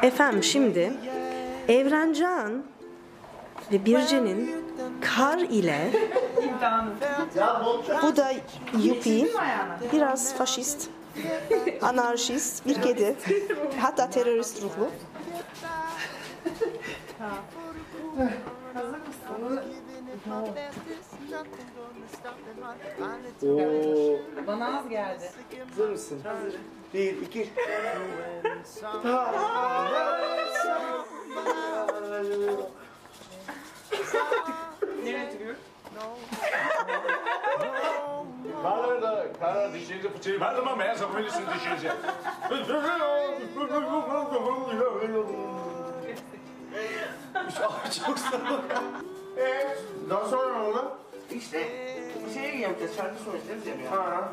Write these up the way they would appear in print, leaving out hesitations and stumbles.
Efendim şimdi Evrencan ve Birce'nin kar ile bu da yuppie, biraz faşist, anarşist bir kedi, hatta terörist ruhlu. Oo. Bana az geldi. Hazır mısın? Hazır. 1, 2. Nereye duruyor? Kara dişinizi fıçıyı verdim ama en son bilirsiniz dişinizi. Çok sağ ol. Daha sonra ne oldu? İşte şeye yapacağız, şarkı söyleyeceğiz ya. Ha.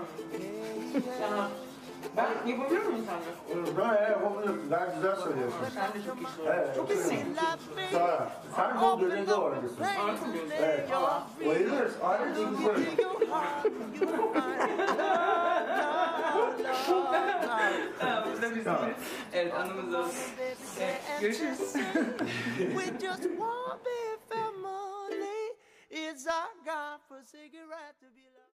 Ben yapabilir miyim sence? Ben yapabilirim. Daha güzel söylüyorsun. Sen de çok iyi söylüyorsun. Evet. Çok iyisin. Sonra. Sen kol dönünde oynıyorsun. Artık diyorsun. Evet. Bayılırız. Aynı duyguları. Bu da bizim. Evet, anımız olsun. Evet, görüşürüz. We just want to be family. It's our God for cigarette to be loved.